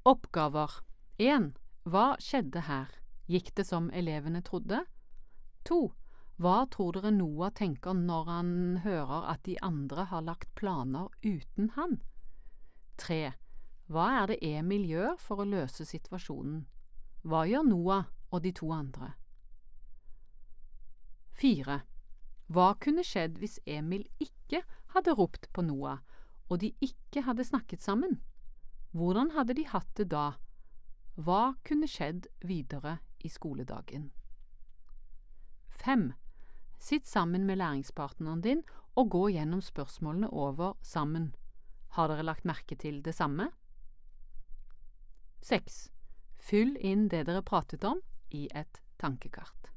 Oppgaver 1. Hva skjedde her? Gikk det som elevene trodde? 2. Hva tror dere Noah tenker når han hører at de andre har lagt planer uten han? 3. Hva er det Emil gjør for å løse situasjonen? Hva gjør Noah og de 2 andre? 4. Hva kunne skjedd hvis Emil ikke hadde ropt på Noah, og de ikke hadde snakket sammen? Hvordan hadde de hatt det da? Hva kunne skjedd videre i skoledagen? 5. Sitt sammen med læringspartneren din og gå gjennom spørsmålene over sammen. Har dere lagt merke til det samme? 6. Fyll inn det dere pratet om i et tankekart.